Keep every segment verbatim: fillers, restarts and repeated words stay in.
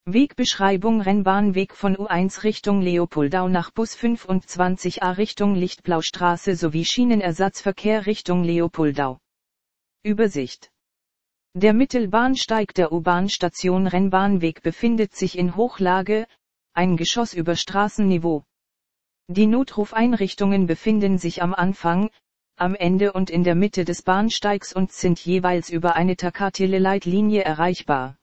Wegbeschreibung: Rennbahnweg von U eins Richtung Leopoldau nach Bus fünfundzwanzig A Richtung Lichtblaustraße sowie Schienenersatzverkehr Richtung Leopoldau. Übersicht: Der Mittelbahnsteig der U-Bahn-Station Rennbahnweg befindet sich in Hochlage, ein Geschoss über Straßenniveau. Die Notrufeinrichtungen befinden sich am Anfang, am Ende und in der Mitte des Bahnsteigs und sind jeweils über eine Takatele-Leitlinie erreichbar.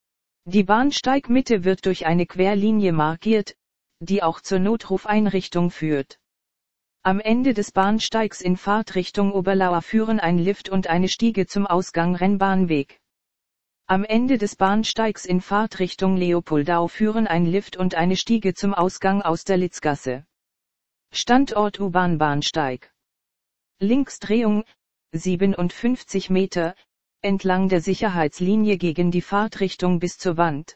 Die Bahnsteigmitte wird durch eine Querlinie markiert, die auch zur Notrufeinrichtung führt. Am Ende des Bahnsteigs in Fahrtrichtung Oberlauer führen ein Lift und eine Stiege zum Ausgang Rennbahnweg. Am Ende des Bahnsteigs in Fahrtrichtung Leopoldau führen ein Lift und eine Stiege zum Ausgang aus der Litzgasse. Standort U-Bahn-Bahnsteig. Linksdrehung, siebenundfünfzig Meter, entlang der Sicherheitslinie gegen die Fahrtrichtung bis zur Wand.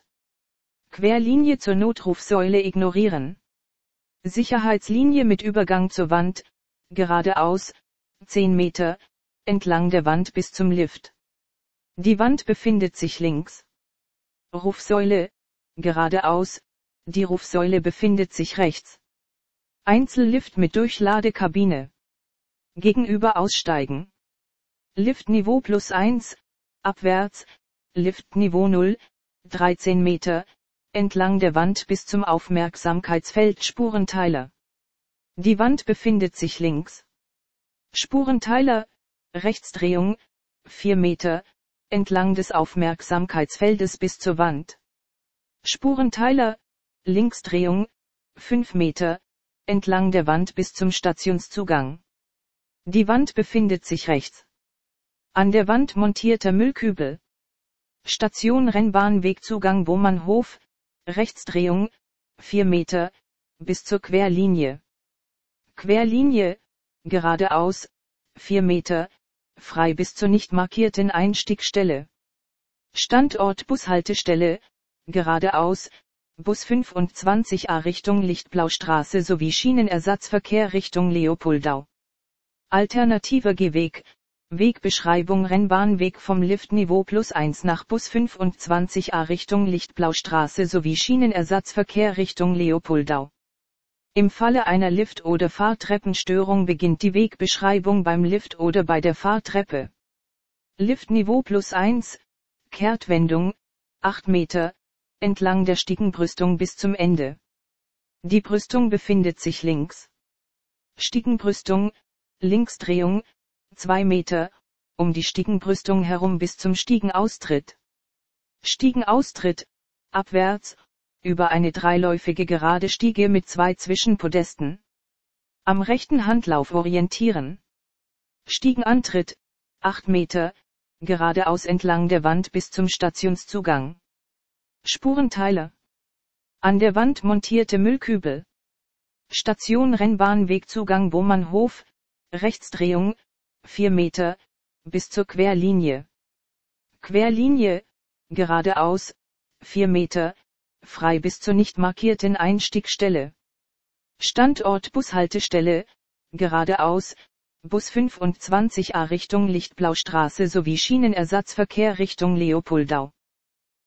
Querlinie zur Notrufsäule ignorieren. Sicherheitslinie mit Übergang zur Wand, geradeaus, zehn Meter, entlang der Wand bis zum Lift. Die Wand befindet sich links. Rufsäule, geradeaus, die Rufsäule befindet sich rechts. Einzellift mit Durchladekabine. Gegenüber aussteigen. Liftniveau plus eins, abwärts, Liftniveau null, dreizehn Meter, entlang der Wand bis zum Aufmerksamkeitsfeld Spurenteiler. Die Wand befindet sich links. Spurenteiler, Rechtsdrehung, vier Meter, entlang des Aufmerksamkeitsfeldes bis zur Wand. Spurenteiler, Linksdrehung, fünf Meter, entlang der Wand bis zum Stationszugang. Die Wand befindet sich rechts. An der Wand montierter Müllkübel. Station Rennbahnwegzugang Bohmannhof, Rechtsdrehung, vier Meter, bis zur Querlinie. Querlinie, geradeaus, vier Meter, frei bis zur nicht markierten Einstiegstelle. Standort Bushaltestelle, geradeaus, Bus fünfundzwanzig A Richtung Lichtblaustraße sowie Schienenersatzverkehr Richtung Leopoldau. Alternativer Gehweg, Wegbeschreibung: Rennbahnweg vom Liftniveau plus eins nach Bus fünfundzwanzig A Richtung Lichtblaustraße sowie Schienenersatzverkehr Richtung Leopoldau. Im Falle einer Lift- oder Fahrtreppenstörung beginnt die Wegbeschreibung beim Lift oder bei der Fahrtreppe. Liftniveau plus eins, Kehrtwendung, acht Meter, entlang der Stiegenbrüstung bis zum Ende. Die Brüstung befindet sich links. Stiegenbrüstung, Linksdrehung, zwei Meter, um die Stiegenbrüstung herum bis zum Stiegenaustritt. Stiegenaustritt, abwärts, über eine dreiläufige gerade Stiege mit zwei Zwischenpodesten. Am rechten Handlauf orientieren. Stiegenantritt, acht Meter, geradeaus entlang der Wand bis zum Stationszugang. Spurenteiler. An der Wand montierte Müllkübel. Station Rennbahnwegzugang Bohmannhof, Rechtsdrehung, vier Meter, bis zur Querlinie. Querlinie, geradeaus, vier Meter, frei bis zur nicht markierten Einstiegstelle. Standort Bushaltestelle, geradeaus, Bus fünfundzwanzig A Richtung Lichtblaustraße sowie Schienenersatzverkehr Richtung Leopoldau.